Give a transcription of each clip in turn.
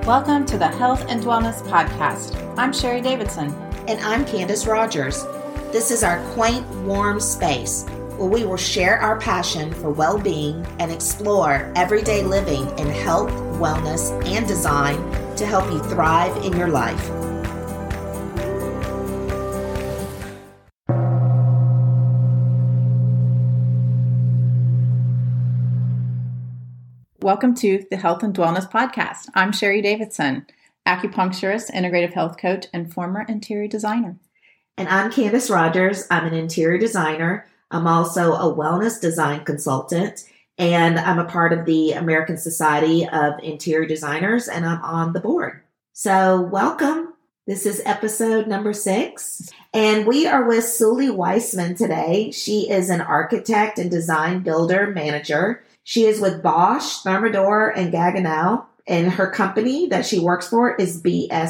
Welcome to the Health and Wellness Podcast. I'm Sherry Davidson. And I'm Candace Rogers. This is our quaint, warm space where we will share our passion for well-being and explore everyday living in health, wellness, and design to help you thrive in your life. Welcome to the Health and Wellness Podcast. I'm Sherry Davidson, acupuncturist, integrative health coach, and former interior designer. And I'm Candace Rogers. I'm an interior designer. I'm also a wellness design consultant, and I'm a part of the American Society of Interior Designers, and I'm on the board. So welcome. This is episode number 6, and we are with Suli Weissman today. She is an architect and design builder manager. She is with Bosch, Thermador, and Gaggenau, and her company that she works for is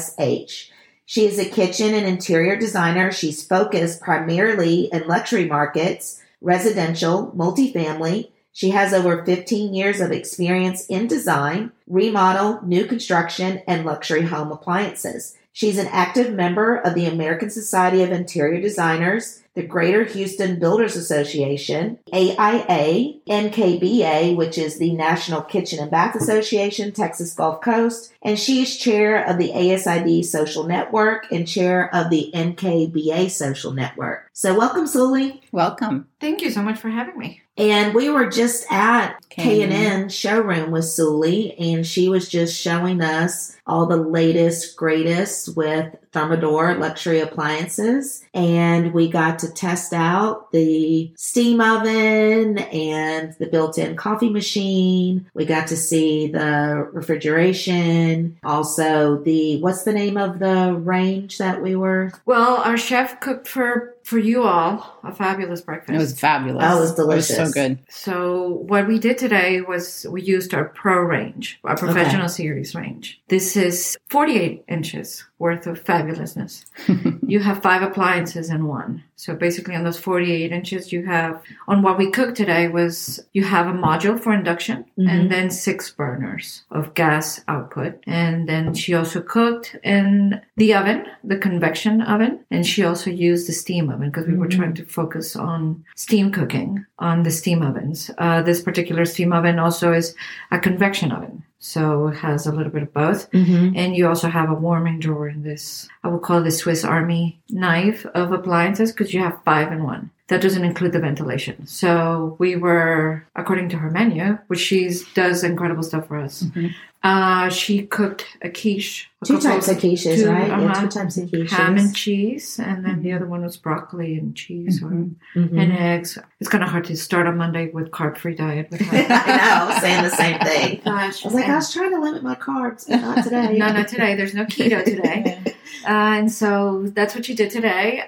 BSH. She is a kitchen and interior designer. She's focused primarily in luxury markets, residential, multifamily. She has over 15 years of experience in design, remodel, new construction, and luxury home appliances. She's an active member of the American Society of Interior Designers, the Greater Houston Builders Association, AIA, NKBA, which is the National Kitchen and Bath Association, Texas Gulf Coast, and she is chair of the ASID Social Network and chair of the NKBA Social Network. So welcome, Suli. Welcome. Thank you so much for having me. And we were just at K&N showroom with Suli, and she was just showing us all the latest, greatest with Thermador luxury appliances. And we got to test out the steam oven and the built-in coffee machine. We got to see the refrigeration. Also, what's the name of the range that we were? Well, our chef cooked for you all a fabulous breakfast. It was fabulous. Oh, it was delicious. It was so good. So what we did today was we used our Pro range, our professional series range. This is 48 inches worth of fabulousness. You have 5 appliances in one. So basically on those 48 inches on what we cooked today was you have a module for induction and then 6 burners of gas output. And then she also cooked in the oven, the convection oven, and she also used the steam oven because we were trying to focus on steam cooking on the steam ovens. This particular steam oven also is a convection oven. So it has a little bit of both. And you also have a warming drawer in this, I would call this Swiss Army knife of appliances because you have 5 in one. That doesn't include the ventilation. So we were, according to her menu, which she does incredible stuff for us. She cooked a quiche. 2 types of quiches, right? Yeah, 2 types of quiches. Ham and cheese, and then the other one was broccoli and cheese and eggs. It's kind of hard to start on Monday with carb-free diet. With I know, I was saying the same thing. Gosh, I was like, I was trying to limit my carbs, but not today. No, not today. There's no keto today. And so that's what she did today.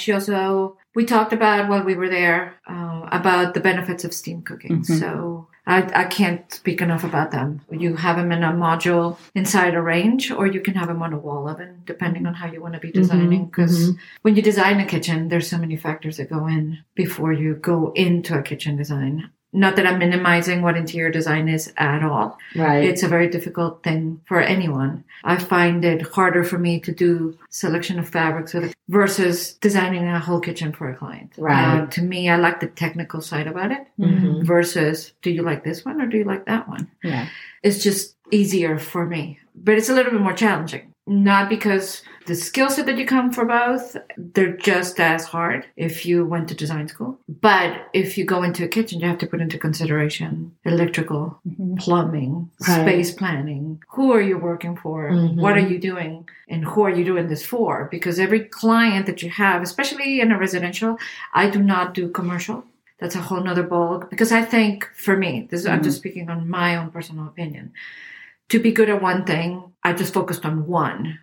We talked about while we were there about the benefits of steam cooking. So I can't speak enough about them. You have them in a module inside a range, or you can have them on a wall oven, depending on how you want to be designing. Because when you design a kitchen, there's so many factors that go in before you go into a kitchen design. Not that I'm minimizing what interior design is at all. Right. It's a very difficult thing for anyone. I find it harder for me to do selection of fabrics versus designing a whole kitchen for a client. Right. To me, I like the technical side about it versus do you like this one or do you like that one? Yeah. It's just easier for me, but it's a little bit more challenging. Not because the skill set that you come for both, they're just as hard if you went to design school. But if you go into a kitchen, you have to put into consideration electrical, plumbing, space planning. Who are you working for? What are you doing? And who are you doing this for? Because every client that you have, especially in a residential, I do not do commercial. That's a whole nother ball. Because I think, for me, I'm just speaking on my own personal opinion, to be good at one thing, I just focused on one.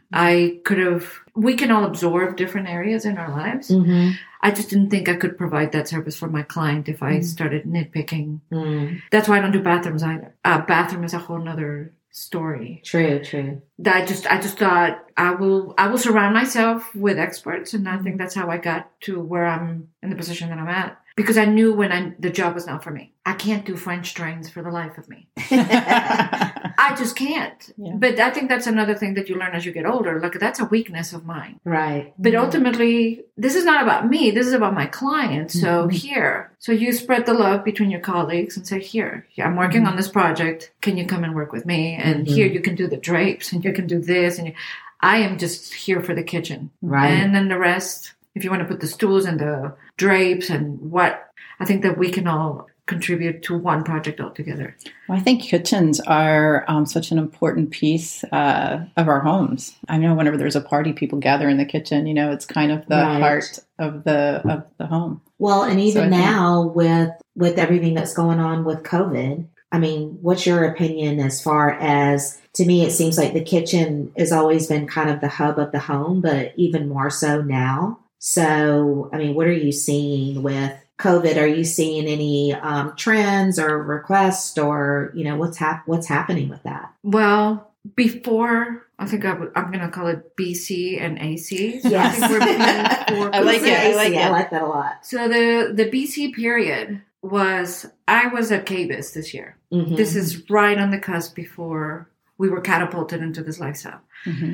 We can all absorb different areas in our lives. I just didn't think I could provide that service for my client if I started nitpicking. That's why I don't do bathrooms either. Bathroom is a whole nother story. True. I just thought I will surround myself with experts, and I think that's how I got to where I'm in the position that I'm at. because I knew when the job was not for me. I can't do French drains for the life of me. I just can't. Yeah. But I think that's another thing that you learn as you get older. Like, that's a weakness of mine. Right. But ultimately, this is not about me. This is about my client. So here, so you spread the love between your colleagues and say, here, I'm working on this project. Can you come and work with me? And here you can do the drapes and you can do this. And I am just here for the kitchen. Right. And then the rest, if you want to put the stools and the drapes and what, I think that we can all contribute to one project altogether. Well, I think kitchens are such an important piece of our homes. I know whenever there's a party, people gather in the kitchen. You know, it's kind of the heart of the home. Well, and even now with everything that's going on with COVID, I mean, what's your opinion as far as, to me, it seems like the kitchen has always been kind of the hub of the home, but even more so now. So, I mean, what are you seeing with COVID? Are you seeing any trends or requests, or, you know, what's happening with that? Well, before, I think I'm going to call it BC and AC. So Yes. I think we're before I like it. I like that a lot. So the BC period I was at KBIS this year. Mm-hmm. This is right on the cusp before we were catapulted into this lifestyle. Mm-hmm.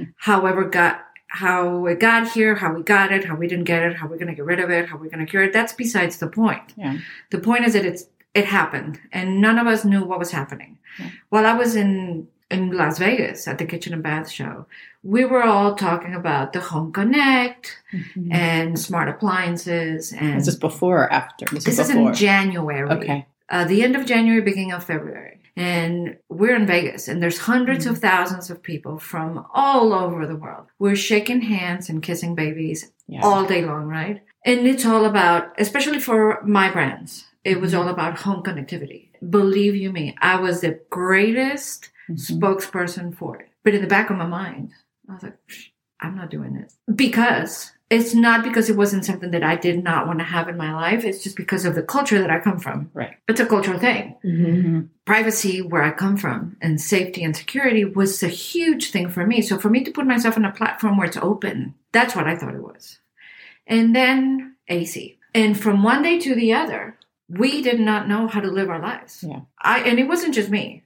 How it got here, how we got it, how we didn't get it, how we're going to get rid of it, how we're going to cure it. That's besides the point. Yeah. The point is that it happened and none of us knew what was happening. Yeah. While I was in Las Vegas at the Kitchen and Bath show, we were all talking about the Home Connect and smart appliances. And Is this before or after? this is in January. Okay. The end of January, beginning of February. And we're in Vegas, and there's hundreds of thousands of people from all over the world. We're shaking hands and kissing babies all day long, right? And it's all about, especially for my brands, it was all about home connectivity. Believe you me, I was the greatest spokesperson for it. But in the back of my mind, I was like, I'm not doing it. Because it's not because it wasn't something that I did not want to have in my life. It's just because of the culture that I come from. Right. It's a cultural thing. Mm-hmm. Privacy, where I come from, and safety and security was a huge thing for me. So for me to put myself on a platform where it's open, that's what I thought it was. And then AC. And from one day to the other, we did not know how to live our lives. Yeah. And it wasn't just me.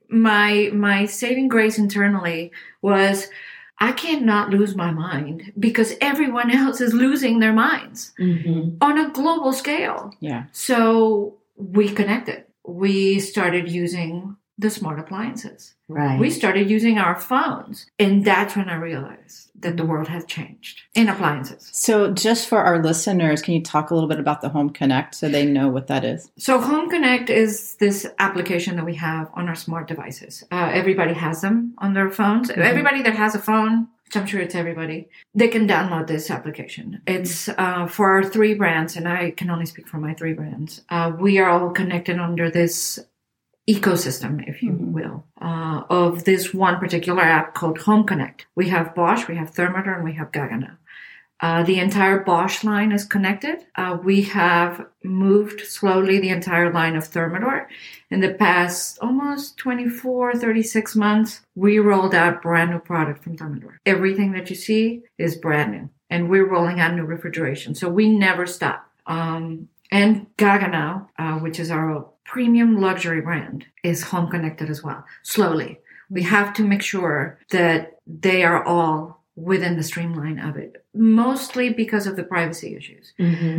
My saving grace internally was, I cannot lose my mind because everyone else is losing their minds on a global scale. Yeah. So we connected. We started using the smart appliances. Right. We started using our phones. And that's when I realized that the world has changed in appliances. So just for our listeners, can you talk a little bit about the Home Connect so they know what that is? So Home Connect is this application that we have on our smart devices. Everybody has them on their phones. Everybody that has a phone, which I'm sure it's everybody, they can download this application. It's for our 3 brands, and I can only speak for my 3 brands. We are all connected under this ecosystem, if you will, of this one particular app called Home Connect. We have Bosch, we have Thermador, and we have Gaggenau. The entire Bosch line is connected. We have moved slowly the entire line of Thermador. In the past almost 24, 36 months, we rolled out brand new product from Thermador. Everything that you see is brand new. And we're rolling out new refrigeration. So we never stop. And Gaggenau, which is our premium luxury brand, is home connected as well. Slowly. We have to make sure that they are all within the streamline of it, mostly because of the privacy issues.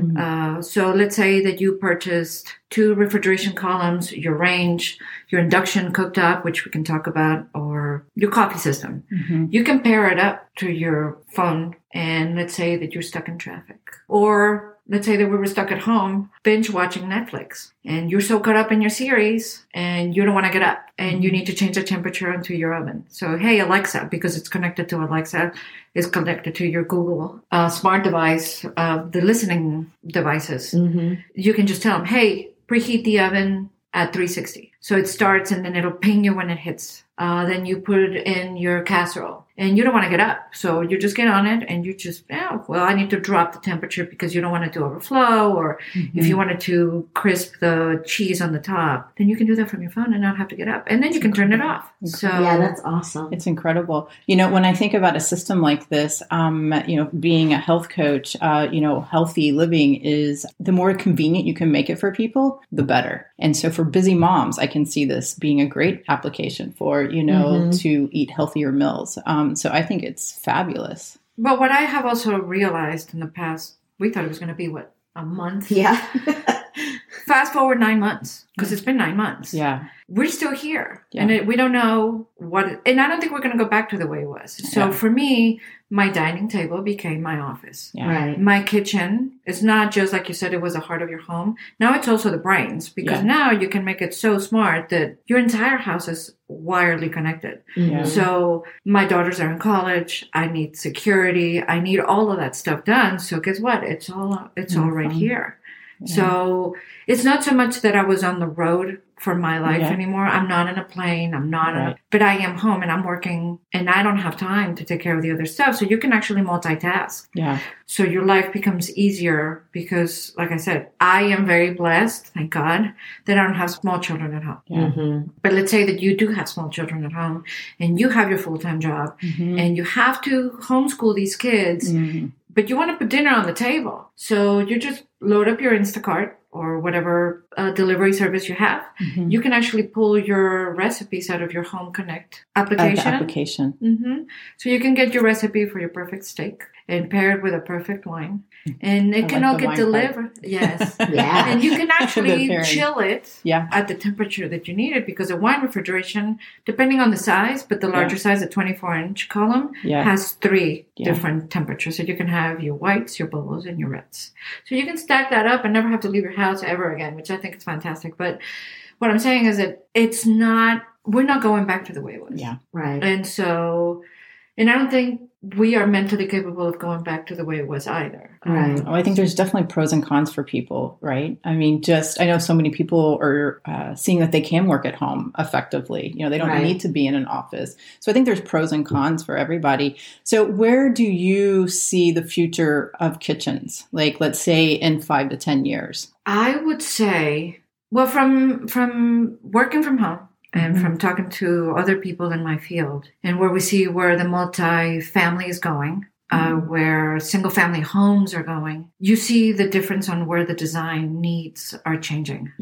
So let's say that you purchased 2 refrigeration columns, your range, your induction cooktop, which we can talk about, or your coffee system. You can pair it up to your phone, and let's say that you're stuck in traffic. Or let's say that we were stuck at home binge watching Netflix, and you're so caught up in your series and you don't want to get up and you need to change the temperature onto your oven. So, hey, Alexa, because it's connected to Alexa, is connected to your Google smart device, the listening devices. You can just tell them, hey, preheat the oven at 360. So it starts and then it'll ping you when it hits. Then you put it in your casserole and you don't want to get up. So you just get on it and you just, I need to drop the temperature because you don't want it to overflow. Or if you wanted to crisp the cheese on the top, then you can do that from your phone and not have to get up. And then you can turn it off. So yeah, that's awesome. It's incredible. When I think about a system like this, being a health coach, healthy living is the more convenient you can make it for people, the better. And so for busy moms, I can see this being a great application for, to eat healthier meals. So I think it's fabulous. But what I have also realized in the past, we thought it was going to be, a month? Yeah. Fast forward 9 months, because it's been 9 months. Yeah. We're still here. Yeah. And we don't know and I don't think we're going to go back to the way it was. So for me, my dining table became my office. Yeah. Right. My kitchen is not just, like you said, it was the heart of your home. Now it's also the brains, because now you can make it so smart that your entire house is wirely connected. Yeah. So my daughters are in college. I need security. I need all of that stuff done. So guess what? It's all right here. Yeah. So it's not so much that I was on the road for my life anymore. I'm not in a plane. I'm not but I am home and I'm working and I don't have time to take care of the other stuff. So you can actually multitask. Yeah. So your life becomes easier because, like I said, I am very blessed, thank God, that I don't have small children at home. Yeah. Mm-hmm. But let's say that you do have small children at home and you have your full-time job and you have to homeschool these kids, but you want to put dinner on the table. So you just load up your Instacart or whatever delivery service you have. You can actually pull your recipes out of your Home Connect application. So you can get your recipe for your perfect steak and pair it with a perfect wine. And it can all get delivered. Yes. Yeah. And you can actually chill it Yeah. at the temperature that you need it, because a wine refrigeration, depending on the size, but the larger size, the 24-inch column, has 3 different temperatures. So you can have your whites, your bubbles, and your reds. So you can stack that up and never have to leave your house ever again, which I think is fantastic. But what I'm saying is that we're not going back to the way it was. Yeah. Right. And so, and I don't think we are mentally capable of going back to the way it was either. Right. I think there's definitely pros and cons for people, right? I mean, I know so many people are seeing that they can work at home effectively. They don't need to be in an office. So I think there's pros and cons for everybody. So where do you see the future of kitchens? Like, let's say in 5 to 10 years? I would say, well, from working from home, and from talking to other people in my field, and where we see where the multi-family is going, where single-family homes are going, you see the difference on where the design needs are changing.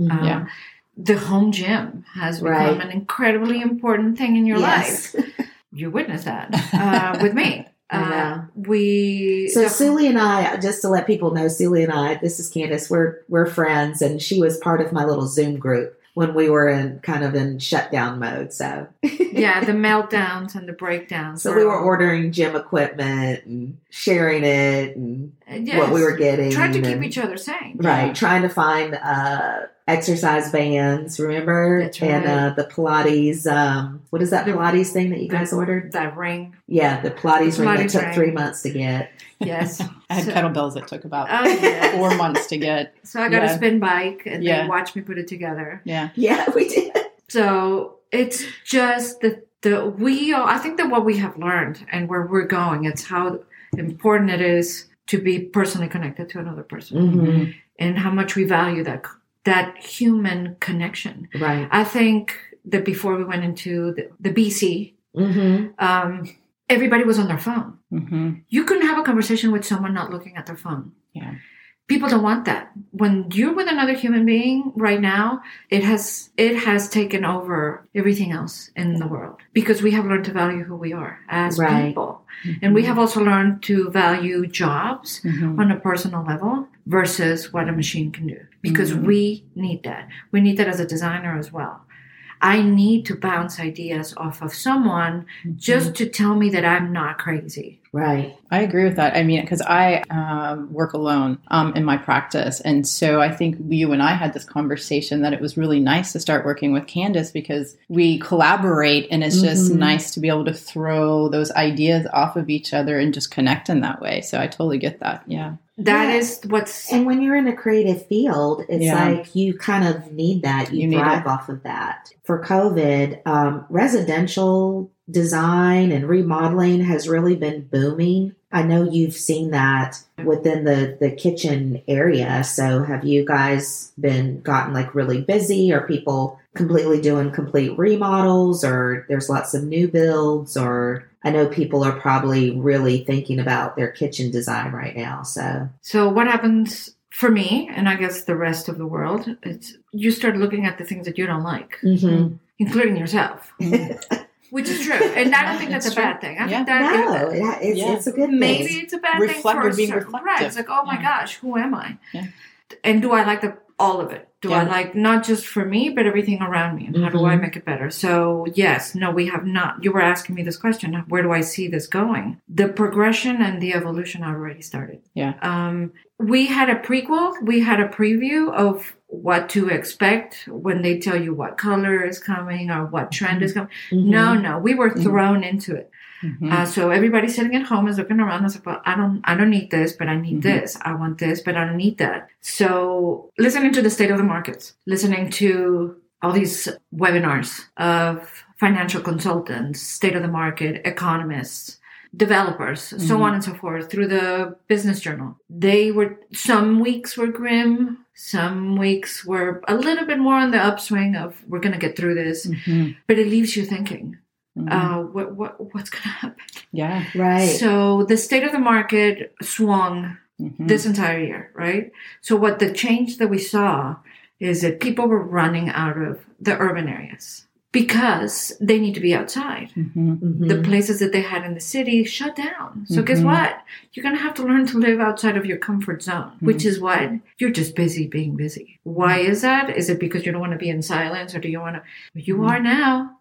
The home gym has become an incredibly important thing in your life. You witnessed that with me. Celie and I, just to let people know, Celie and I, this is Candace, we're friends, and she was part of my little Zoom group when we were in shutdown mode. So the meltdowns and the breakdowns. So we were ordering gym equipment and sharing it and what we were getting. Trying to keep each other sane. Right. Trying to find exercise bands, remember? That's right. And the Pilates, what is that Pilates thing that you guys ordered? That ring. Yeah, the Pilates ring that took 3 months to get. Yes. I had kettlebells that took about 4 months to get. So I got a spin bike and they watched me put it together. Yeah, we did. So it's just I think that what we have learned and where we're going, it's how important it is to be personally connected to another person and how much we value that human connection. Right. I think that before we went into the BC, everybody was on their phone. You couldn't have a conversation with someone not looking at their phone. Yeah. People don't want that. When you're with another human being right now, it has taken over everything else in the world, because we have learned to value who we are as people. And we have also learned to value jobs on a personal level versus what a machine can do, because we need that. We need that as a designer as well. I need to bounce ideas off of someone just to tell me that I'm not crazy. Right. I agree with that. I mean, because I work alone in my practice. And so I think you and I had this conversation that it was really nice to start working with Candace, because we collaborate and it's just nice to be able to throw those ideas off of each other and just connect in that way. So I totally get that. Yeah. That is what's... And when you're in a creative field, it's like you kind of need that. You thrive off of that. For COVID, residential design and remodeling has really been booming. I know you've seen that within the kitchen area. So have you guys gotten like really busy? Are people completely doing complete remodels, or there's lots of new builds? Or I know people are probably really thinking about their kitchen design right now. So what happens for me, and I guess the rest of the world, it's you start looking at the things that you don't like, including yourself. Which is true. And I don't think that's a bad thing. I think that it's a good thing. Maybe it's a bad thing for a certain, right. It's like, oh my gosh, who am I? Yeah. And do I like all of it? Do I like not just for me, but everything around me? And how do I make it better? So yes, no, we have not. You were asking me this question. Where do I see this going? The progression and the evolution already started. Yeah. We had a prequel. We had a preview of what to expect when they tell you what color is coming or what trend is coming. No, we were thrown into it. So everybody sitting at home is looking around and said, well, I don't need this, but I need this. I want this, but I don't need that. So listening to the state of the markets, listening to all these webinars of financial consultants, state of the market, economists, developers, so on and so forth, through the Business Journal. Some weeks were grim. Some weeks were a little bit more on the upswing of we're going to get through this, but it leaves you thinking, what's going to happen? Yeah. Right. So the state of the market swung this entire year, right? So what the change that we saw is that people were running out of the urban areas because they need to be outside. The places that they had in the city shut down. So guess what? You're going to have to learn to live outside of your comfort zone, which is what? You're just busy being busy. Why is that? Is it because you don't want to be in silence, or do you want to? You are now.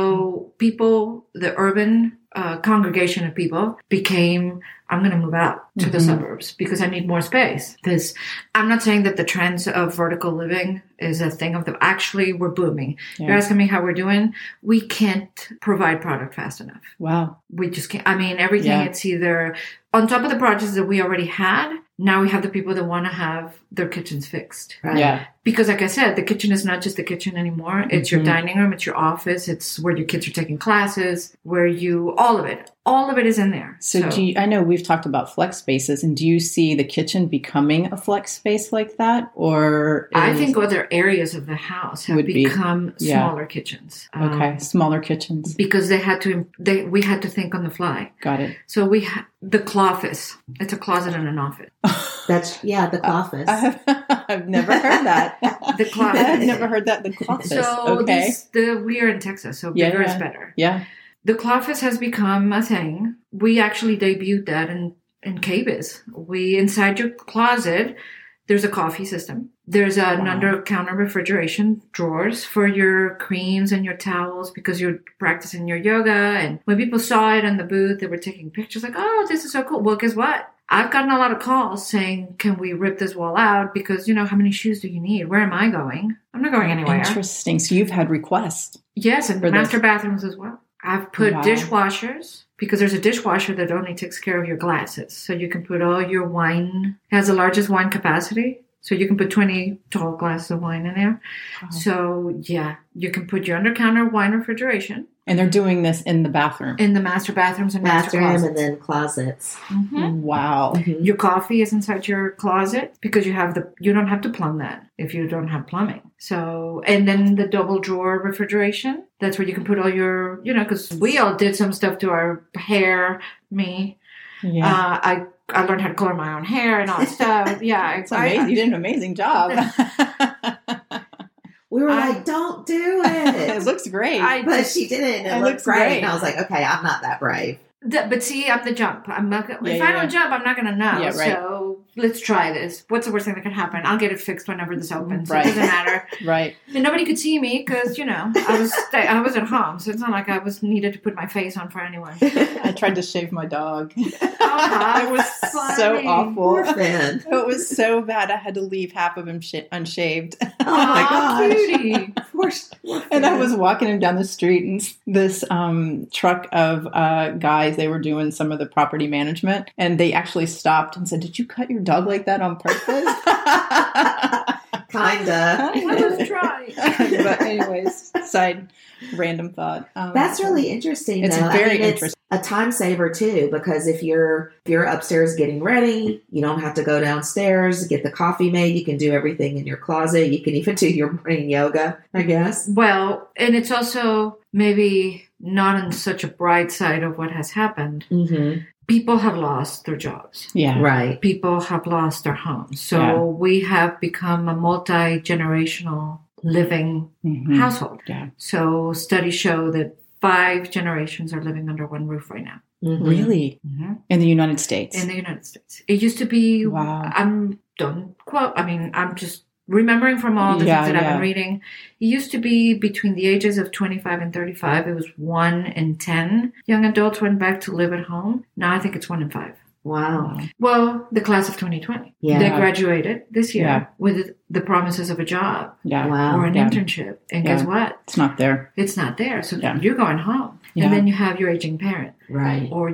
So people, the urban congregation of people became, I'm going to move out to the suburbs because I need more space. Because I'm not saying that the trends of vertical living is a thing of actually we're booming. Yeah. You're asking me how we're doing. We can't provide product fast enough. Wow. We just can't. I mean, everything, it's either on top of the projects that we already had. Now we have the people that want to have their kitchens fixed. Right? Yeah. Because like I said, the kitchen is not just the kitchen anymore. It's your dining room. It's your office. It's where your kids are taking classes, all of it is in there. So I know we've talked about flex spaces, and do you see the kitchen becoming a flex space like that? Or I think other areas of the house have become smaller kitchens. Okay. Smaller kitchens. Because we had to think on the fly. Got it. So the cloffice. It's a closet and an office. That's the cloffice. I've never heard that. The cloffice. I've never heard that. The cloffice. So okay. We are in Texas, so bigger is better. Yeah. The cloffice has become a thing. We actually debuted that in KBIS. Inside your closet, there's a coffee system. There's an under-counter refrigeration drawers for your creams and your towels because you're practicing your yoga. And when people saw it in the booth, they were taking pictures like, oh, this is so cool. Well, guess what? I've gotten a lot of calls saying, can we rip this wall out? Because, how many shoes do you need? Where am I going? I'm not going anywhere. Interesting. So you've had requests. Yes, and master bathrooms as well. I've put dishwashers because there's a dishwasher that only takes care of your glasses. So you can put all your wine, it has the largest wine capacity. So you can put 20 tall glasses of wine in there. Wow. So you can put your under-counter wine refrigeration. And they're doing this in the bathroom. In the master bathrooms and master closets. And then closets. Wow. Your coffee is inside your closet because you don't have to plumb that if you don't have plumbing. So, and then the double drawer refrigeration. That's where you can put all your, because we all did some stuff to our hair, me. Yeah. I learned how to color my own hair and all that stuff. Yeah. It's amazing. You did an amazing job. We were like, don't do it. It looks great. But she did it and it looked great. And I was like, okay, I'm not that brave. But see, I'm the jump. I'm not. If I don't jump, I'm not going to know. Yeah, right. So let's try this. What's the worst thing that could happen? I'll get it fixed whenever this opens. Right. It doesn't matter. Right. And nobody could see me because I was at home, so it's not like I needed to put my face on for anyone. I tried to shave my dog. It was so awful. Poor Finn. It was so bad. I had to leave half of him unshaved. Oh my gosh. Cutie. Poor and I was walking him down the street, and this truck of guys. They were doing some of the property management, and they actually stopped and said, "Did you cut your dog like that on purpose?" Kinda. Let's try. But anyways, random thought. That's really interesting. It's though. very it's interesting. a time saver too, because if you're upstairs getting ready, you don't have to go downstairs, get the coffee made. You can do everything in your closet. You can even do your morning yoga, I guess. Well, and it's also maybe not on such a bright side of what has happened. Mm-hmm. People have lost their jobs. Yeah. Right. People have lost their homes. So we have become a multi-generational living household. Yeah. So studies show that 5 generations are living under one roof right now. Mm-hmm. Really? Mm-hmm. In the United States? In the United States. It used to be, Wow. don't quote, I'm just remembering from all the things that I've been reading. It used to be between the ages of 25 and 35, it was 1 in 10 young adults went back to live at home. Now I think it's 1 in 5. Wow. Well, the class of 2020. Yeah. They graduated this year Yeah. with the promises of a job Yeah. Wow. or an internship. And guess what? It's not there. It's not there. So Yeah. you're going home. Yeah. And then you have your aging parent. Right. Or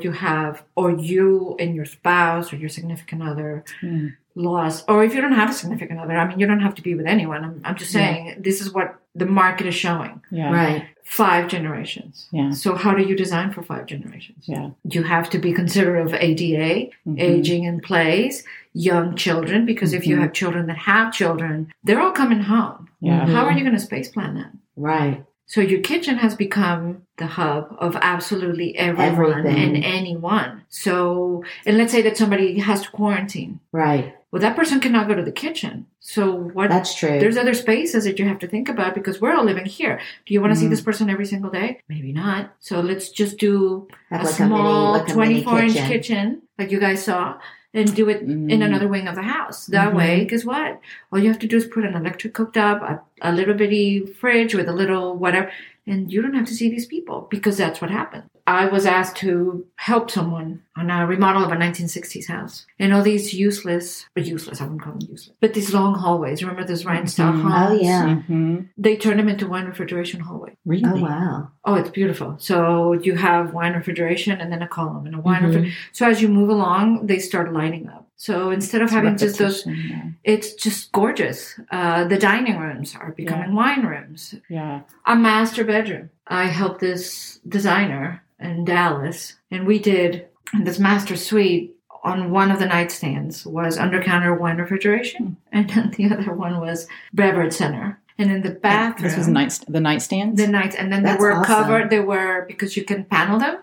you and your spouse or your significant other lost. Or if you don't have a significant other, I mean, you don't have to be with anyone. I'm just saying this is what the market is showing. Yeah. Right. 5 generations. Yeah. So how do you design for 5 generations? Yeah. You have to be considerate of ADA, aging in place, young children, because if you have children that have children, they're all coming home. Yeah. How are you going to space plan that? Right. So your kitchen has become the hub of absolutely everyone Everything. and anyone. So, and let's say that somebody has to quarantine. Right. Well, that person cannot go to the kitchen. So what? That's true. There's other spaces that you have to think about because we're all living here. Do you want to see this person every single day? Maybe not. So let's just do Have a like small a mini 24-inch kitchen. kitchen like you guys saw and do it in another wing of the house. That way, guess what? All you have to do is put an electric cooktop, a little bitty fridge with a little whatever, and you don't have to see these people because that's what happened. I was asked to help someone on a remodel of a 1960s house. And all these useless, I wouldn't call them useless, but these long hallways. Remember those Rhinestone homes? Oh, yeah. They turned them into wine refrigeration hallway. Really? Oh, wow. Oh, it's beautiful. So you have wine refrigeration and then a column and a wine refrigeration. So as you move along, they start lighting up. So instead of having just those, it's just gorgeous. The dining rooms are becoming wine rooms. Yeah. A master bedroom. I helped this designer in Dallas, and we did this master suite. On one of the nightstands was under-counter wine refrigeration, and then the other one was beverage center. And in the bathroom, This was the nightstands? and then That's they were awesome. covered. They were, because you can panel them.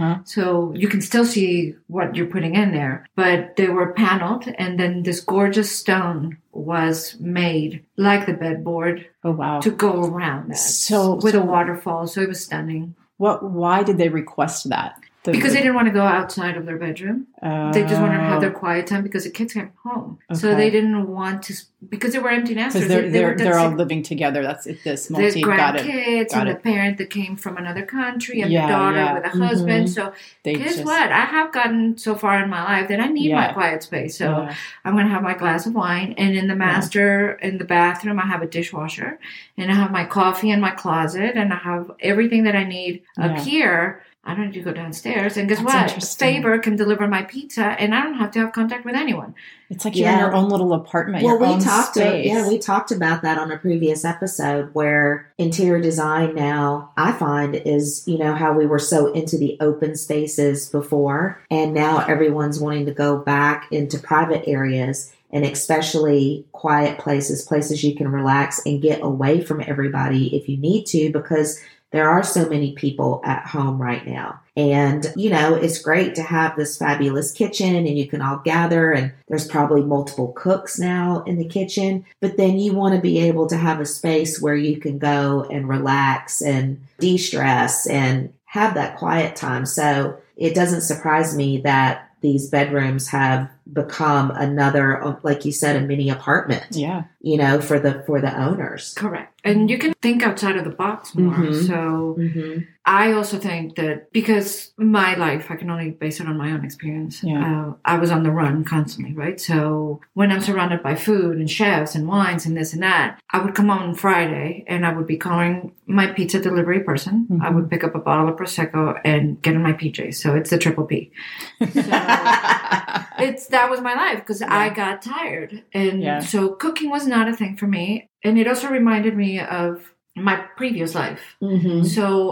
So you can still see what you're putting in there, but they were paneled, and then this gorgeous stone was made like the bedboard Oh, wow. to go around that. So- with so- a waterfall. So it was stunning. Why did they request that? Because they didn't want to go outside of their bedroom. They just wanted to have their quiet time because the kids came home. So Okay. they didn't want to, because they were empty nesters. Because They were they're all sick. living together. That's this The multi. Got it. grandkids Got and it. the parent that came from another country and Yeah, the daughter yeah. with a husband. So They guess just- what? I have gotten so far in my life that I need my Yeah. quiet space. So Yeah. I'm going to have my glass of wine. And in the in the bathroom, I have a dishwasher. And I have my coffee in my closet. And I have everything that I need up Yeah. here. I don't need to go downstairs. And guess That's what? interesting. Faber can deliver my pizza, and I don't have to have contact with anyone. It's like you're in your own little apartment. Well, your own we space. talked about that on a previous episode where interior design now, I find, is, how we were so into the open spaces before, and now everyone's wanting to go back into private areas, and especially quiet places you can relax and get away from everybody if you need to, because there are so many people at home right now. And, it's great to have this fabulous kitchen and you can all gather, and there's probably multiple cooks now in the kitchen. But then you want to be able to have a space where you can go and relax and de-stress and have that quiet time. So it doesn't surprise me that these bedrooms have become another, like you said, a mini apartment. Yeah. For the owners. Correct. And you can think outside of the box more. Mhm. So Mm-hmm. I also think that because my life, I can only base it on my own experience. Yeah. I was on the run constantly, right? So when I'm surrounded by food and chefs and wines and this and that, I would come on Friday and I would be calling my pizza delivery person. Mm-hmm. I would pick up a bottle of Prosecco and get in my PJs. So it's the triple P. So that was my life because I got tired. And so cooking was not a thing for me. And it also reminded me of my previous life. Mm-hmm. So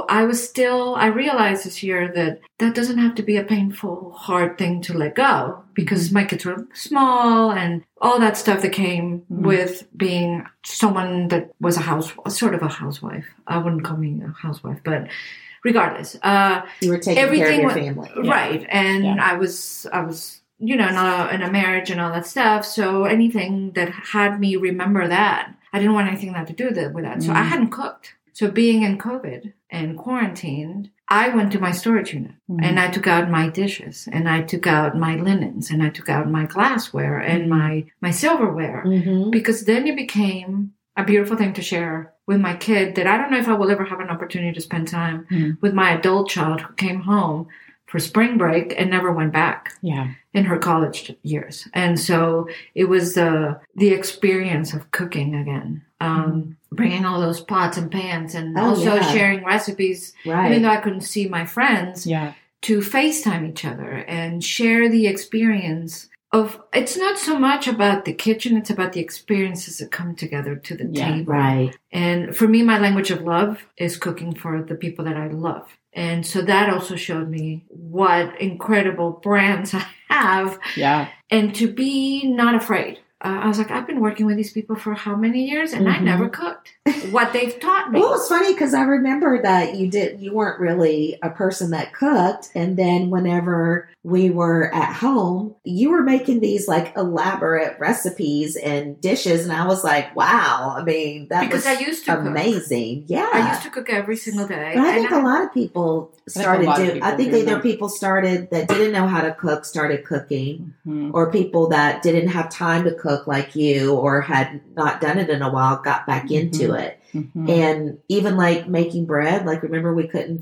I realized this year that doesn't have to be a painful, hard thing to let go because my kids were small and all that stuff that came with being someone that was sort of a housewife. I wouldn't call me a housewife, but regardless, you were taking care of your family. Right. And I was, in a marriage and all that stuff. So anything that had me remember that, I didn't want anything that to do with that. So I hadn't cooked. So being in COVID and quarantined, I went to my storage unit and I took out my dishes and I took out my linens and I took out my glassware and my silverware because then it became a beautiful thing to share with my kid that I don't know if I will ever have an opportunity to spend time with my adult child who came home for spring break and never went back in her college years. And so it was the experience of cooking again, bringing all those pots and pans and sharing recipes, even though I couldn't see my friends, to FaceTime each other and share the experience of, it's not so much about the kitchen, it's about the experiences that come together to the table. Right. And for me, my language of love is cooking for the people that I love. And so that also showed me what incredible brands I have. Yeah. And to be not afraid. I was like, I've been working with these people for how many years? And I never cooked what they've taught me. Well, it's funny because I remember that you weren't really a person that cooked. And then whenever we were at home, you were making these like elaborate recipes and dishes. And I was like, wow. I mean, because I used to amazing. Cook. Yeah. I used to cook every single day. But I think a lot of people started doing, I think either people started that didn't know how to cook, started cooking, or people that didn't have time to cook like you or had not done it in a while got back into it. And even like making bread, like remember we couldn't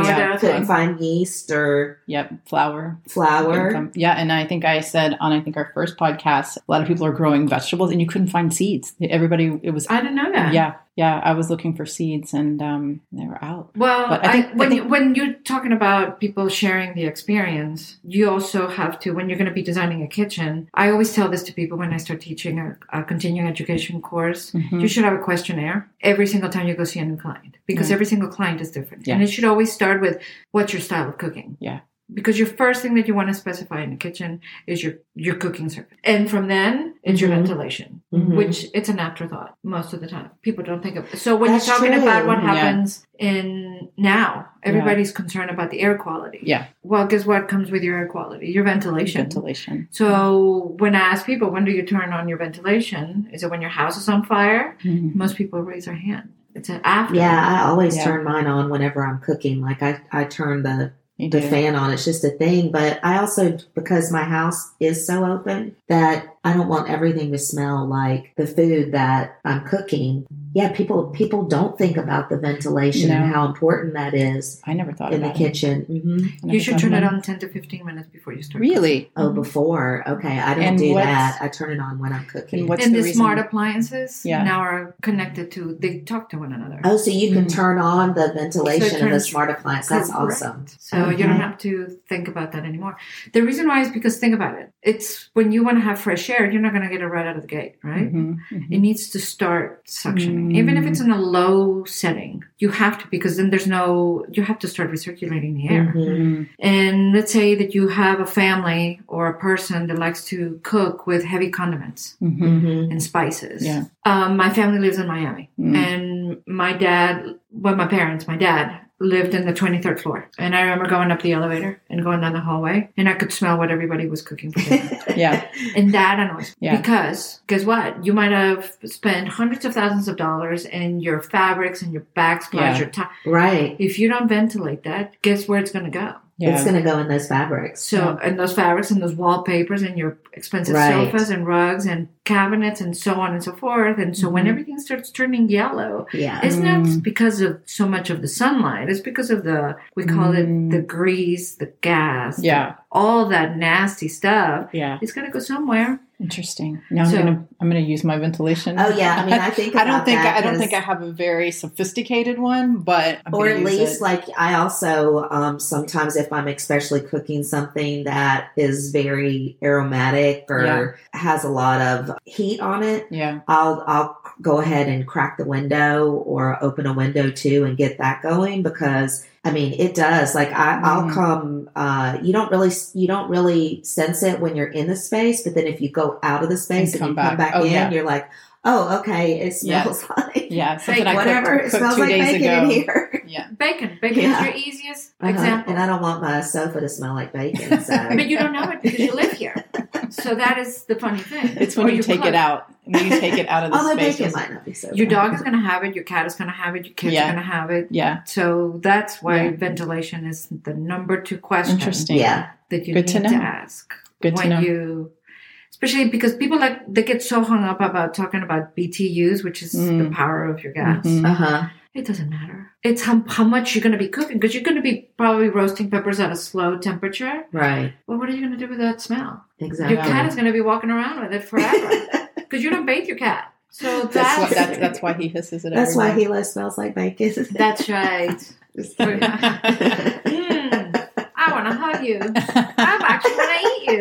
find yeast or flour. Yeah, and I think I said on our first podcast, a lot of people are growing vegetables and you couldn't find seeds. I didn't know that. Yeah, I was looking for seeds and they were out. Well, when you're talking about people sharing the experience, you also have to, when you're going to be designing a kitchen, I always tell this to people when I start teaching a continuing education course, you should have a questionnaire every single time you go see a new client because every single client is different. And it should always start with, what's your style of cooking? Yeah. Because your first thing that you want to specify in the kitchen is your cooking surface. And from then, it's your ventilation, which it's an afterthought most of the time. People don't think of it. So when you're talking about what happens in now, everybody's concerned about the air quality. Yeah. Well, guess what comes with your air quality? Your ventilation. So when I ask people, when do you turn on your ventilation? Is it when your house is on fire? Most people raise their hand. It's an after. Yeah, I always turn mine on whenever I'm cooking. Like I turn the fan on. It's just a thing. But I also, because my house is so open, that I don't want everything to smell like the food that I'm cooking. Yeah, people don't think about the ventilation and how important that is. I never thought in about the kitchen. You should turn it on 10 to 15 minutes before you start. Really? Cooking. Oh, before. Okay, I don't do that. I turn it on when I'm cooking. And the smart appliances now are connected to. They talk to one another. Oh, so you can turn on the ventilation of the smart appliance. That's awesome. So you don't have to think about that anymore. The reason why is because think about it. It's when you want to have fresh air, you're not going to get it right out of the gate, right? It needs to start suctioning. Even if it's in a low setting, you have to, because then you have to start recirculating the air. And let's say that you have a family or a person that likes to cook with heavy condiments and spices. Yeah. My family lives in Miami and my dad lived in the 23rd floor. And I remember going up the elevator and going down the hallway and I could smell what everybody was cooking for dinner. And that annoys me. Because guess what? You might have spent hundreds of thousands of dollars in your fabrics and your backsplash, your top. Right. If you don't ventilate that, guess where it's going to go? It's going to go in those fabrics. So, and those fabrics and those wallpapers and your expensive sofas and rugs and cabinets and so on and so forth. And so when everything starts turning yellow, Yeah. it's not because of so much of the sunlight. It's because of we call it the grease, the gas, all that nasty stuff. Yeah. It's going to go somewhere. Interesting. Now I'm gonna use my ventilation. Oh yeah, I mean, I think I don't think I have a very sophisticated one, but or at least like I also sometimes if I'm especially cooking something that is very aromatic or has a lot of heat on it, I'll go ahead and crack the window or open a window too and get that going, because I mean, it does. Like I'll come. You don't really sense it when you're in the space, but then if you go out of the space and you come back in, you're like, oh, okay, it smells like something I whatever. It smells like bacon in here. Yeah, bacon is your easiest example. And I don't want my sofa to smell like bacon. So. But you don't know it because you live here. So that is the funny thing. It's when you take it out. When you take it out of the space. Bacon might not be so your dog is going to have it. Your cat is going to have it. Your kids are going to have it. Yeah. So that's why ventilation is the number 2 question. Interesting. Yeah. That you need to ask. Good to know. Especially because people they get so hung up about talking about BTUs, which is the power of your gas. Mm-hmm. It doesn't matter. It's how much you're going to be cooking, because you're going to be probably roasting peppers at a slow temperature. Right. Well, what are you going to do with that smell? Exactly. Your cat is going to be walking around with it forever because you don't bathe your cat. So that's why he hisses it. That's why he smells like bacon. That's right. I want to hug you. I actually want to eat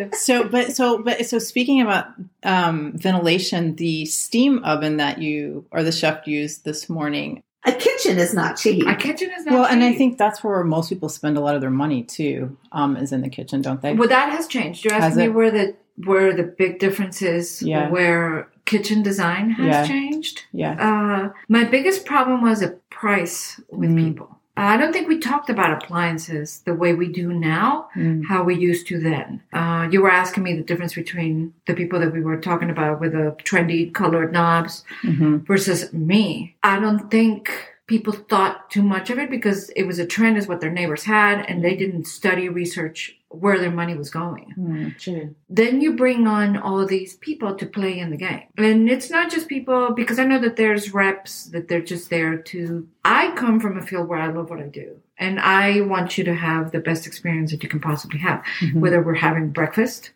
you. So speaking about ventilation, the steam oven that you or the chef used this morning. A kitchen is not cheap. Well, and I think that's where most people spend a lot of their money too, is in the kitchen, don't they? Well, that has changed. You're asking me where the big difference is, where kitchen design has changed. Yeah. My biggest problem was the price with people. I don't think we talked about appliances the way we do now, how we used to then. You were asking me the difference between the people that we were talking about with the trendy colored knobs versus me. I don't think people thought too much of it because it was a trend, is what their neighbors had, and they didn't study, research where their money was going. Sure. Then you bring on all these people to play in the game. And it's not just people, because I know that there's reps that they're just there to... I come from a field where I love what I do. And I want you to have the best experience that you can possibly have, whether we're having breakfast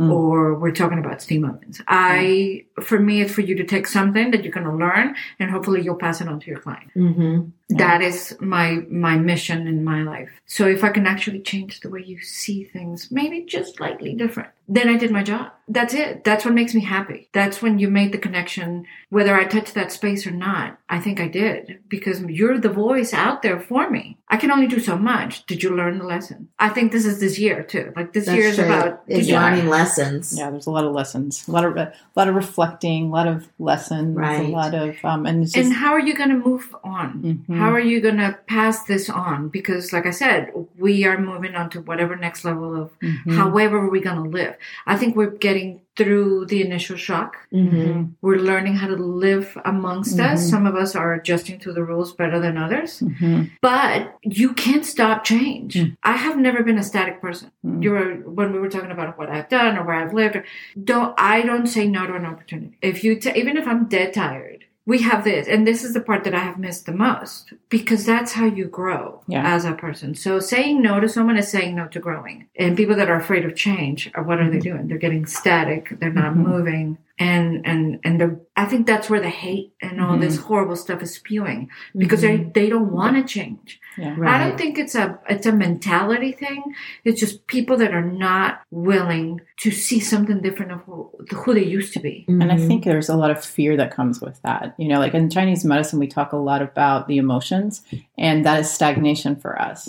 or we're talking about steam ovens. For me, it's for you to take something that you're going to learn, and hopefully you'll pass it on to your client. That is my mission in my life. So if I can actually change the way you see things, maybe just slightly different, then I did my job. That's it. That's what makes me happy. That's when you made the connection, whether I touched that space or not. I think I did, because you're the voice out there for me. I can only do so much. Did you learn the lesson? I think this year too. Like this year is about learning lessons. Yeah, there's a lot of lessons, a lot of reflecting, a lot of lessons, right. A lot of and how are you going to move on? How are you going to pass this on? Because, like I said, we are moving on to whatever next level of however we're going to live. I think we're getting through the initial shock. We're learning how to live amongst us. Some of us are adjusting to the rules better than others. But you can't stop change. I have never been a static person. When we were talking about what I've done or where I've lived, I don't say no to an opportunity. Even if I'm dead tired, we have this, and this is the part that I have missed the most, because that's how you grow as a person. So saying no to someone is saying no to growing. And people that are afraid of change, what are they doing? They're getting static. They're not moving. And I think that's where the hate and all this horrible stuff is spewing, because they don't want to change. Yeah, right. I don't think it's a mentality thing. It's just people that are not willing to see something different of who they used to be. And I think there's a lot of fear that comes with that. You know, like in Chinese medicine, we talk a lot about the emotions, and that is stagnation for us.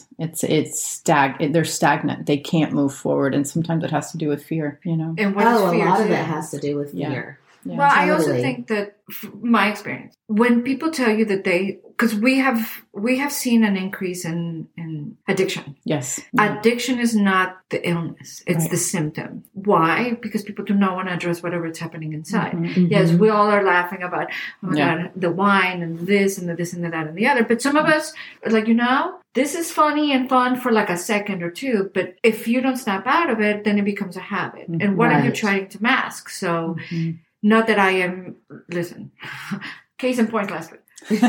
They're stagnant. They can't move forward. And sometimes it has to do with fear, you know. And what is fear? A lot of it has to do with fear. Yeah. Yeah, well, totally. I also think that my experience, when people tell you that because we have seen an increase in addiction. Yes. Addiction is not the illness. It's the symptom. Why? Because people do not want to address whatever is happening inside. Yes, we all are laughing about, oh my God, the wine and this and the this and the that and the other. But some of us are like, this is funny and fun for like a second or two, but if you don't snap out of it, then it becomes a habit. And what are you trying to mask? So Not that I am, listen, case in point last week.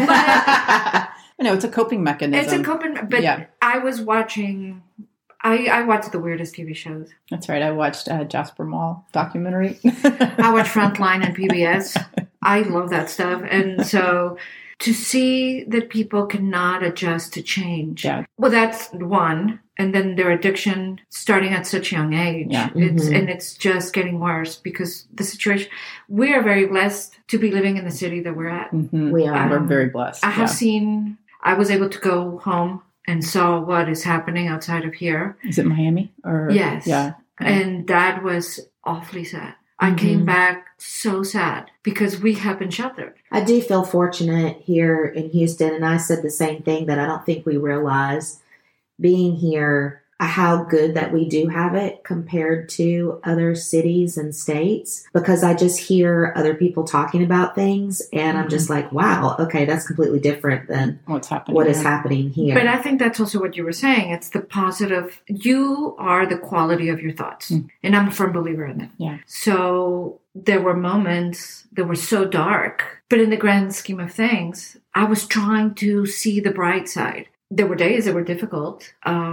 No, it's a coping mechanism. It's a coping, but I was watching, I watched the weirdest TV shows. That's right. I watched Jasper Mall documentary. I watched Frontline and PBS. I love that stuff. And so to see that people cannot adjust to change. Yeah. Well, that's one. And then their addiction starting at such a young age. Yeah. It's just getting worse because the situation, we are very blessed to be living in the city that we're at. Mm-hmm. We are. We're very blessed. I was able to go home and saw what is happening outside of here. Is it Miami? Yes. Yeah. And that was awfully sad. I came back so sad because we have been sheltered. I do feel fortunate here in Houston, and I said the same thing, that I don't think we realize being here how good that we do have it compared to other cities and states, because I just hear other people talking about things and I'm just like, wow, okay, that's completely different than what is happening here. But I think that's also what you were saying. It's the positive. You are the quality of your thoughts. And I'm a firm believer in that. Yeah. So there were moments that were so dark, but in the grand scheme of things, I was trying to see the bright side. There were days that were difficult,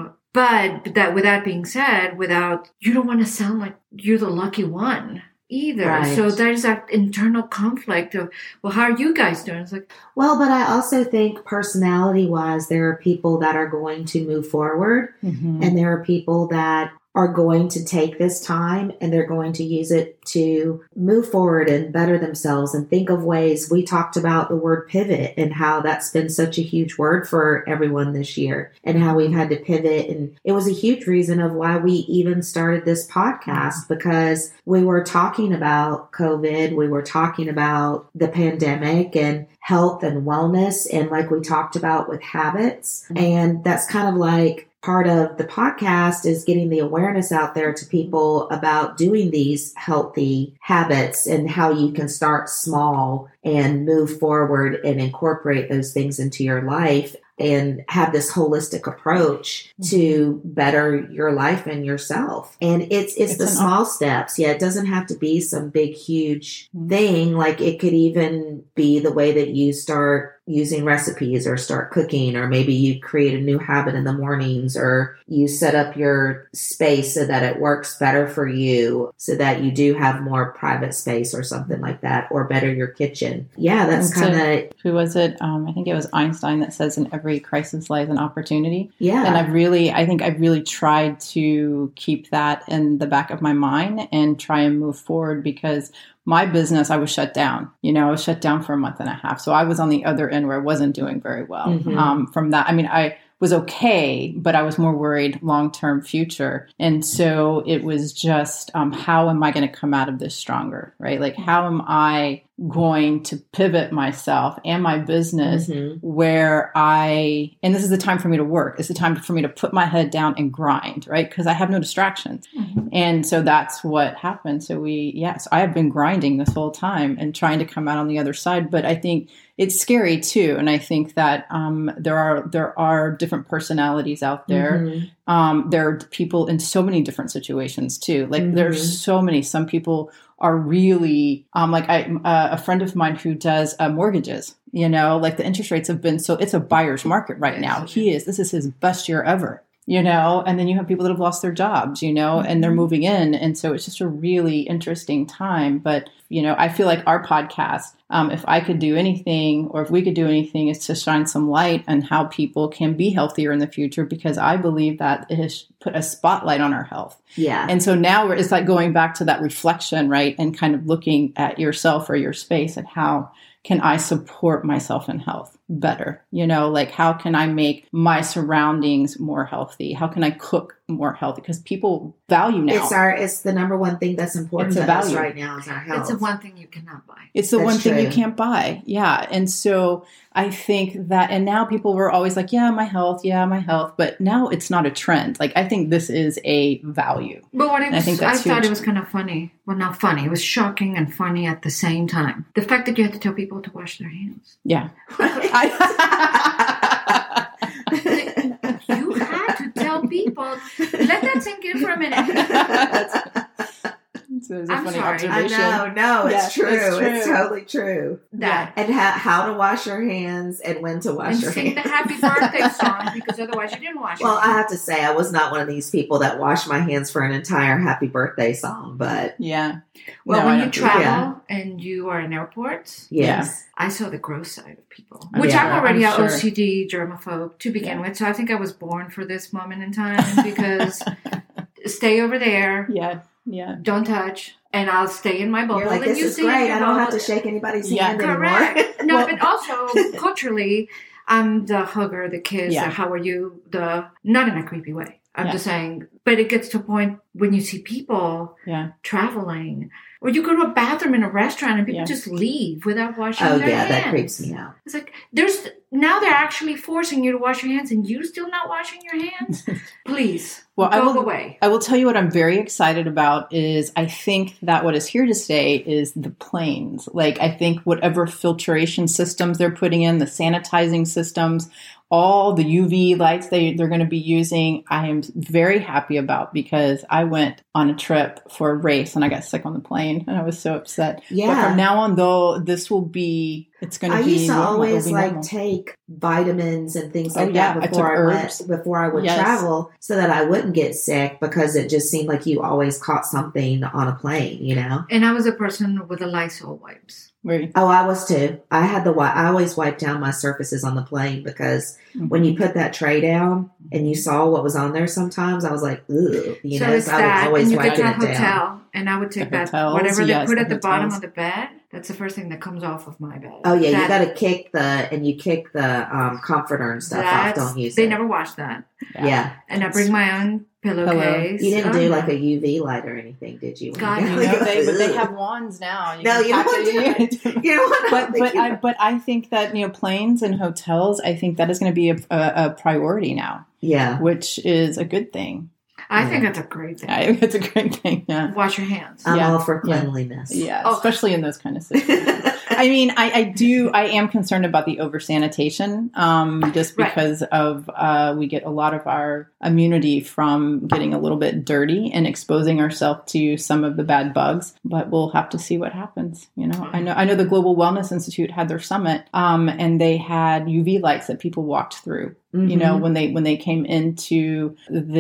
but that, with that being said, you don't want to sound like you're the lucky one either. Right. So there's that internal conflict of, well, how are you guys doing? It's like, well, but I also think personality-wise, there are people that are going to move forward, and there are people that are going to take this time and they're going to use it to move forward and better themselves and think of ways. We talked about the word pivot and how that's been such a huge word for everyone this year and how we've had to pivot. And it was a huge reason of why we even started this podcast, because we were talking about COVID. We were talking about the pandemic and health and wellness. And like we talked about with habits. And that's kind of like part of the podcast is getting the awareness out there to people about doing these healthy habits and how you can start small and move forward and incorporate those things into your life and have this holistic approach to better your life and yourself. And it's the small steps. Yeah, it doesn't have to be some big, huge thing. Like it could even be the way that you start using recipes or start cooking, or maybe you create a new habit in the mornings, or you set up your space so that it works better for you, so that you do have more private space or something like that, or better your kitchen. Yeah, that's kind of... Who was it? I think it was Einstein that says in every crisis lies an opportunity. Yeah. And I think I've really tried to keep that in the back of my mind and try and move forward, because my business, I was shut down. I was shut down for a month and a half. So I was on the other end where I wasn't doing very well from that. I mean, I was okay, but I was more worried long-term future. And so it was just, how am I going to come out of this stronger, right? Like, how am I going to pivot myself and my business where and this is the time for me to work. It's the time for me to put my head down and grind, right? Because I have no distractions. And so that's what happened. So I have been grinding this whole time and trying to come out on the other side. But I think it's scary too. And I think that there are different personalities out there. There are people in so many different situations too. Like there's so many. Some people are really like a friend of mine who does mortgages. Like the interest rates have been it's a buyer's market right now. This is his best year ever. And then you have people that have lost their jobs, and they're moving in. And so it's just a really interesting time. But, I feel like our podcast, if I could do anything, or if we could do anything, is to shine some light on how people can be healthier in the future, because I believe that it has put a spotlight on our health. Yeah. And so now it's like going back to that reflection, right? And kind of looking at yourself or your space and how can I support myself in health better? Like how can I make my surroundings more healthy? How can I cook more healthy? Because people value now. It's the number one thing that's important to us right now is our health. It's the one thing you cannot buy. It's the one thing you can't buy. Yeah. And so I think that, and now people were always like, my health. But now it's not a trend. Like I think this is a value. But I thought it was kind of funny. Well, not funny. It was shocking and funny at the same time. The fact that you had to tell people to wash their hands. Yeah. You had to tell people. Let that sink in for a minute. It's a I'm funny sorry. observation. I know. No, Yeah, it's true. It's totally true. That. And how to wash your hands and when to wash And your sing hands. the happy birthday song because otherwise you didn't wash Well, your I hands. have to say, I was not one of these people that washed my hands for an entire happy birthday song, but Yeah. Well, No, I when you don't do travel and you are in airports, yes. I saw the gross side of people. I'm Which sure, I'm already I'm an sure. OCD germaphobe to begin with. So I think I was born for this moment in time because stay over there, Yeah. Yeah. don't touch, and I'll stay in my bubble. You're like, and this you is stay in great. your I don't have bubble. to shake anybody's Yeah. hand Correct. anymore. No, Well- but also culturally, I'm the hugger, the kiss, Yeah. the how are you, the not in a creepy way. I'm Yeah. just saying, but it gets to a point when you see people Yeah. traveling, or you go to a bathroom in a restaurant and people Yeah. just leave without washing Oh, their yeah, hands. that creeps me out. It's like now they're actually forcing you to wash your hands, and you still not washing your hands. Please, Well, go away. I will tell you what I'm very excited about is I think that what is here to stay is the planes. Like, I think whatever filtration systems they're putting in, the sanitizing systems, all the UV lights they're going to be using, I am very happy about because I went on a trip for a race and I got sick on the plane and I was so upset. Yeah. But from now on, though, it's going to I be used to normal. It'll always be like normal. take vitamins and things Oh, like yeah. that I took before herbs. before I would Yes. travel so that I wouldn't get sick because it just seemed like you always caught something on a plane, you know? And I was a person with the Lysol wipes. Where- Oh, I was too. I always wipe down my surfaces on the plane because when you put that tray down and you saw what was on there sometimes, I was like, ooh, you So know, it's so I would that, always and you wipe get to a it down. hotel, and I would take The that hotels, whatever they yes, put the at the bottom hotels. of the bed. That's the first thing that comes off of my bed. Oh yeah, you That- got to kick the comforter and stuff off. Don't use They it. never wash that. Yeah. And I bring my own pillowcase. You didn't Oh, do no. like a UV light or anything, did you? God, You know, but they have wands now. No, you don't want you know what? But I think that planes and hotels. I think that is going to be a priority now, Yeah. which is a good thing. I think that's a great thing. I think it's a great thing. Yeah, Wash your hands. I'm Yeah. all for cleanliness. yeah, Oh. especially in those kind of situations. I mean, I am concerned about the over sanitation, just Right. because of we get a lot of our immunity from getting a little bit dirty and exposing ourselves to some of the bad bugs. But we'll have to see what happens. I know the Global Wellness Institute had their summit, and they had UV lights that people walked through. Mhm. When they came into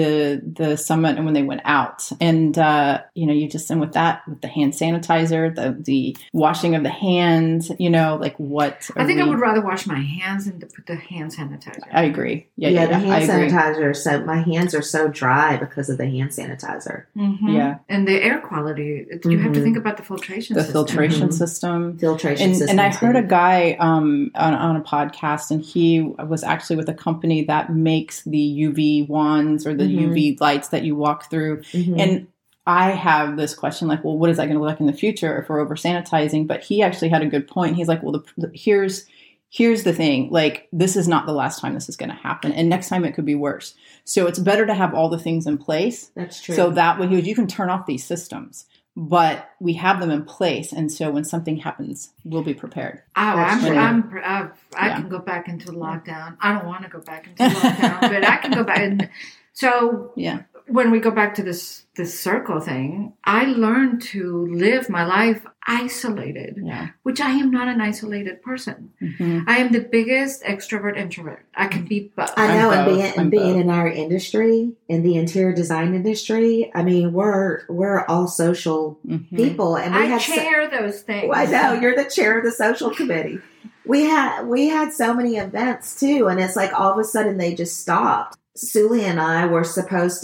the summit and when they went out, and you just and with the hand sanitizer, the washing of the hands, like what I think I would rather wash my hands than to put the hand sanitizer. I agree. Yeah, the I hand agree. sanitizer. My hands are so dry because of the hand sanitizer. Mhm. Yeah. And the air quality. You have to Mhm. think about the filtration The system. filtration Mhm. system. Filtration system. And I heard a guy on a podcast, and he was actually with a company that makes the UV wands or the Mhm. UV lights that you walk through. Mhm. And I have this question, like, well, what is that going to look like in the future if we're over sanitizing? But he actually had a good point. He's like, well, here's the thing. Like, this is not the last time this is going to happen, and next time it could be worse. So it's better to have all the things in place. That's true. So that way, you can turn off these systems, but we have them in place, and so when something happens, we'll be prepared. I Yeah. can go back into lockdown. I don't want to go back into lockdown, but I can go back. And so Yeah. when we go back to this circle thing, I learned to live my life isolated, Yeah. which I am not an isolated person. Mm-hmm. I am the biggest extrovert introvert. I can be both. I know, I'm and both. I'm being both. in our industry, in the interior design industry, I mean, we're all social Mm-hmm. people, and we I had chair those things. I know you're the chair of the social committee. We had so many events too, and it's like all of a sudden they just stopped. Suli and I was supposed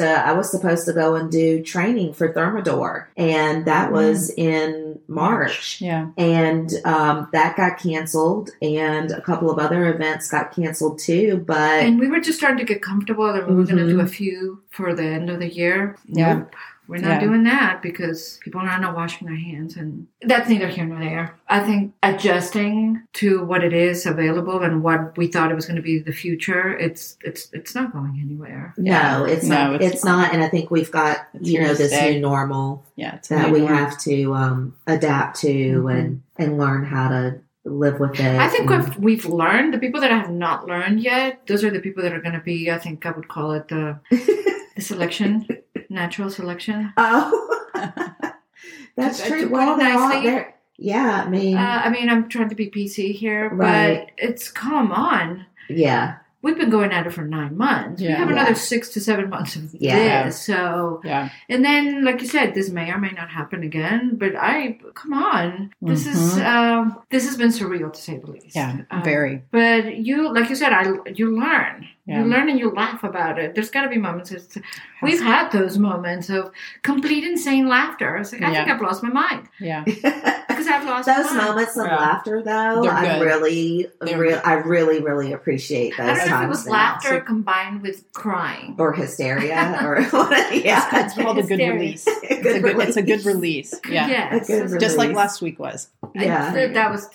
to go and do training for Thermador, and that was in March. Yeah. And that got canceled, and a couple of other events got canceled too. But And we were just starting to get comfortable that we were going to Mhm. do a few for the end of the year. Yeah. Nope. We're not Yeah. doing that because people are not washing their hands, and that's neither here nor there. I think adjusting to what it is available and what we thought it was going to be the future, it's not going anywhere. no, it's No, not. it's It's not. And I think we've got It's here to this stay. new normal Yeah. It's that a we new norm. have to adapt to Mhm. and learn how to live with it. I think and- what we've learned, the people that have not learned yet, those are the people that are going to be, I think I would call it the selection, natural selection. Oh. That's to true. put Well, it they're all nicely. there. Yeah, I mean, I'm trying to be PC here, Right. but it's come on. yeah. We've been going at it for 9 months. We Yeah. have another Yeah. 6 to 7 months of Yeah. this. So, Yeah. and then, like you said, this may or may not happen again. But come on, this has been surreal to say the least. Yeah. Very. But like you said, you learn. Yeah. You learn and you laugh about it. There's got to be moments. We've had those moments of complete insane laughter. I was like, I think I've lost my mind Yeah. because I've lost Those my mind. moments of Yeah. laughter, though, They're I good. really, really appreciate those I don't know if it times. was now. laughter combined with crying. Or hysteria, or yeah. It's called a good Hysteria. release. It's a good release. Yeah. Yes. A good Just like release. last week was. Yeah. That was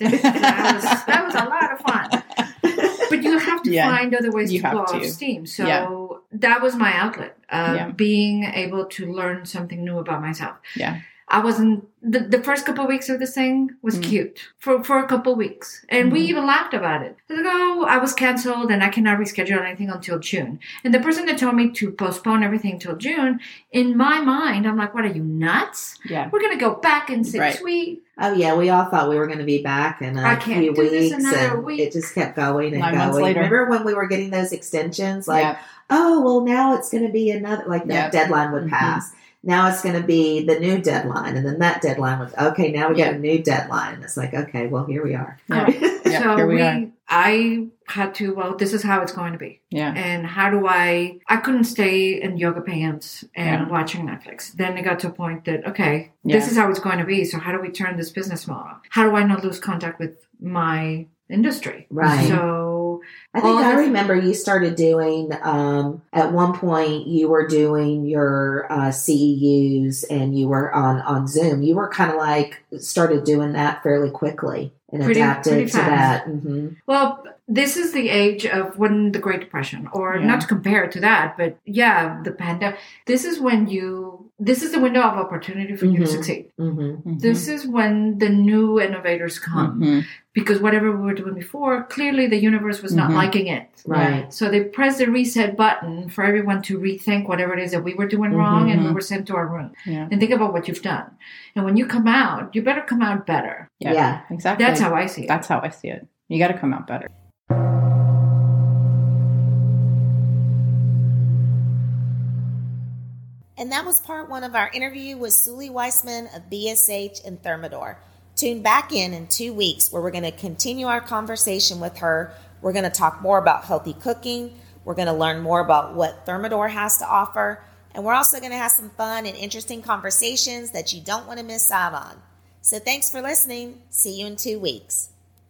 a lot of fun. But you have to Yeah. find other ways You to have blow off to. steam. So Yeah. that was my outlet. Yeah. Being able to learn something new about myself. Yeah. I wasn't the first couple of weeks of this thing was cute for a couple of weeks, and we even laughed about it. Like, oh, I was canceled and I cannot reschedule anything until June. And the person that told me to postpone everything till June, in my mind, I'm like, what are you nuts? Yeah. We're gonna go back in 6 Right. weeks. Oh yeah, we all thought we were going to be back in I a can't few do this weeks, another and week. it just kept going and 9 months going. later. Remember when we were getting those extensions? Like, Yeah. oh well, now it's going to be another. Like that Yeah. deadline would Mhm. pass. Now it's going to be the new deadline, and then that deadline was okay. Now we got a new deadline, and it's like, okay, well, here we are. Yeah. Yeah, So here we are. I had to, this is how it's going to be. Yeah. And how do I couldn't stay in yoga pants and Yeah. watching Netflix. Then it got to a point that, okay, Yeah. this is how it's going to be. So how do we turn this business model? How do I not lose contact with my industry? Right. So I think all I the- remember you started doing, at one point you were doing your CEUs and you were on Zoom. You were kind of like started doing that fairly quickly and Pretty adapted to fast. that. Mm-hmm. Well, this is the age of when the Great Depression, or Yeah. not to compare it to that, but yeah, the pandemic. This is the window of opportunity for you to Mhm. succeed. Mm-hmm. Mhm. This is when the new innovators come. Mhm. Because whatever we were doing before, clearly the universe was not Mhm. liking it. Right. So they pressed the reset button for everyone to rethink whatever it is that we were doing wrong, and we were sent to our room. Yeah. And think about what you've done. And when you come out, you better come out better. Yeah. Yeah. Exactly. That's how I see it. That's how I see it. You got to come out better. And that was part one of our interview with Suli Weissman of BSH and Thermador. Tune back in 2 weeks where we're going to continue our conversation with her. We're going to talk more about healthy cooking. We're going to learn more about what Thermador has to offer. And we're also going to have some fun and interesting conversations that you don't want to miss out on. So thanks for listening. See you in 2 weeks.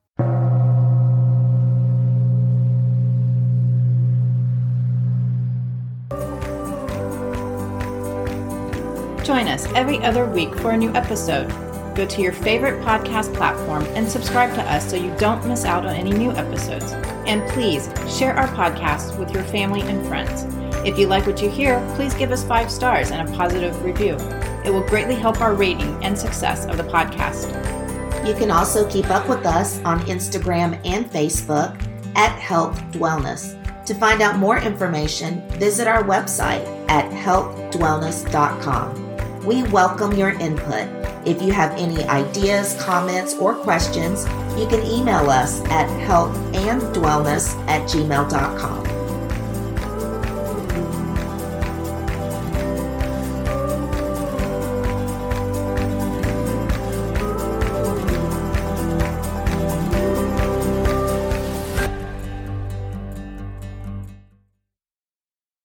Join us every other week for a new episode. Go to your favorite podcast platform and subscribe to us so you don't miss out on any new episodes. And please share our podcast with your family and friends. If you like what you hear, please give us 5 stars and a positive review. It will greatly help our rating and success of the podcast. You can also keep up with us on Instagram and Facebook at Health Dwellness. To find out more information, visit our website at healthdwellness.com. We welcome your input. If you have any ideas, comments, or questions, you can email us at healthanddwellness@gmail.com.